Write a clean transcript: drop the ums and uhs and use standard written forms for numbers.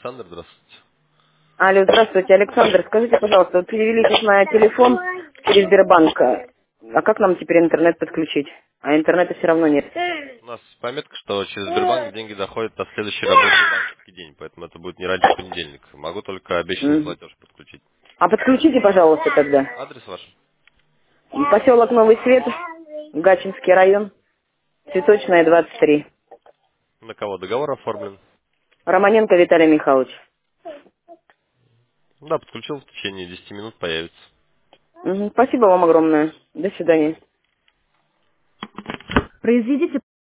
Александр, здравствуйте. Алло, здравствуйте, Александр. Скажите, пожалуйста, вот перевели сейчас на телефон через Сбербанк. А как нам теперь интернет подключить? А интернета все равно нет. У нас пометка, что через Сбербанк деньги доходят на следующий рабочий банковский день, поэтому это будет не раньше понедельника. Могу только обещанный Мгм. платеж подключить. А подключите, пожалуйста, тогда. Адрес ваш? Поселок Новый Свет, Гатчинский район, Цветочная, 23. На кого договор оформлен? Романенко Виталий Михайлович. Да, подключил, в течение 10 минут появится. Мгм. Спасибо вам огромное. До свидания. Произведите